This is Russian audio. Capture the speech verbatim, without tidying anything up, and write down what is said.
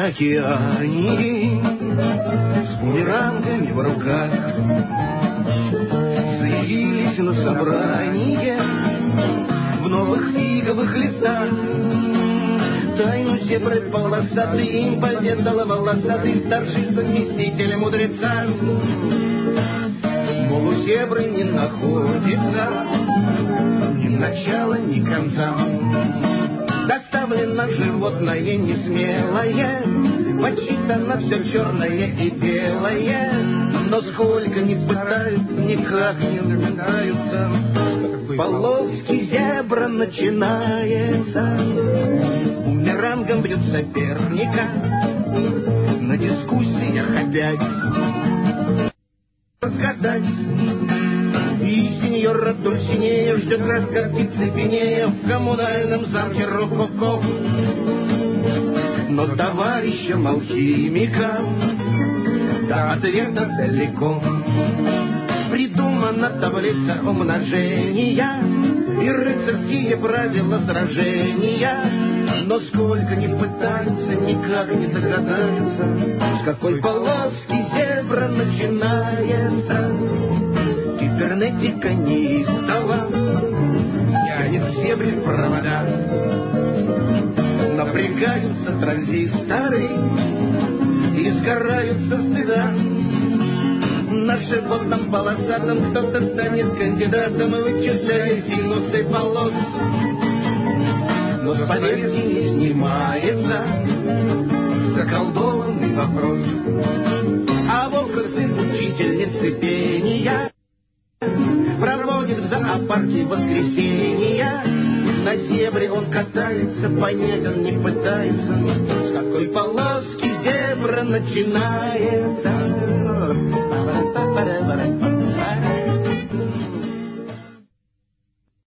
океане с бумерангами в руках заявились на собрание в новых фиговых листах. Тайну зебры полосатый им поведала волосатый старший заместитель мудреца. Мол, у зебры не находится ни начала, ни конца. Доставлено животное несмелое, почитано все черное и белое, но сколько ни пытаются, никак не догадаются. Полоски зебра начинается, бумерангом бьют соперника, на дискуссиях опять разгадать. И сеньора Дульсинея ждет разгадки цепенея в коммунальном замке Рококо. Но товарищам алхимикам до ответа далеко. Придумана таблица умножения и рыцарские правила сражения, но сколько ни пытаются, никак не догадаются, с какой полоски зебра начинается. Кибернетика неистово тянет к зебре провода, напрягаются транзисторы и сгорают со стыда. На животном полосатом кто-то станет кандидатом, вычисляя синусы полос. Но с повестки не снимается заколдованный вопрос. А в образы учительницы пения проводит в зоопарке воскресенья. На зебре он катается, понять он не пытается, с какой полоски зебра начинается.